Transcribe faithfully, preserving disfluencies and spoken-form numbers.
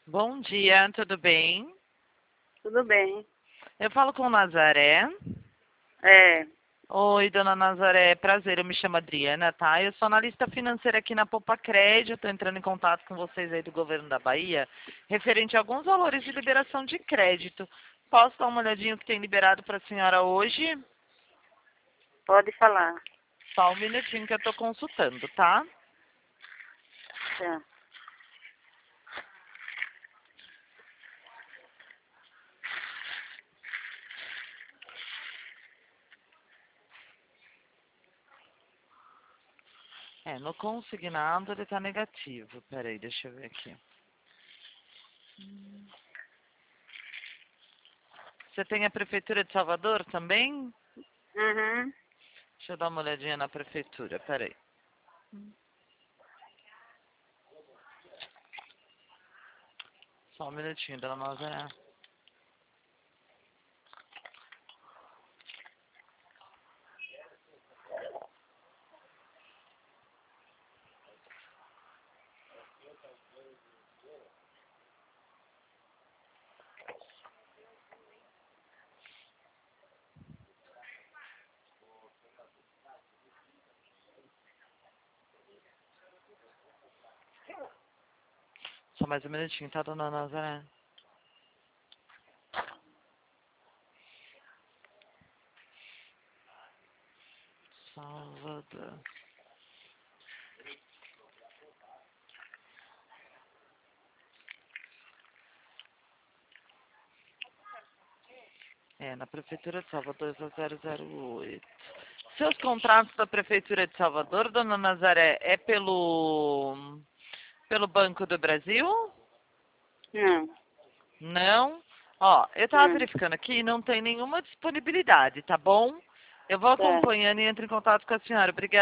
Bom dia, tudo bem? Tudo bem. Eu falo com Nazaré. É, Oi, dona Nazaré, prazer, eu me chamo Adriana, tá? Eu sou analista financeira aqui na Poupa Crédito, estou entrando em contato com vocês aí do governo da Bahia, referente a alguns valores de liberação de crédito. Posso dar uma olhadinha o que tem liberado para a senhora hoje? pode falar. Só um minutinho que eu estou consultando, tá? Tá. É, no consignado ele está negativo. Peraí, deixa eu ver aqui. Você tem a Prefeitura de Salvador também? Uhum. Deixa eu dar uma olhadinha na Prefeitura, peraí. Só um minutinho, dona Nazaré. Só mais um minutinho, tá, dona Nazaré? Salvador. É, na Prefeitura de Salvador é zero zero oito. Seus contratos da Prefeitura de Salvador, dona Nazaré, é pelo, pelo Banco do Brasil? Não. Não? Ó, eu tava Não. verificando aqui e não tem nenhuma disponibilidade, tá bom? Eu vou Tá. acompanhando e entro em contato com a senhora. Obrigada.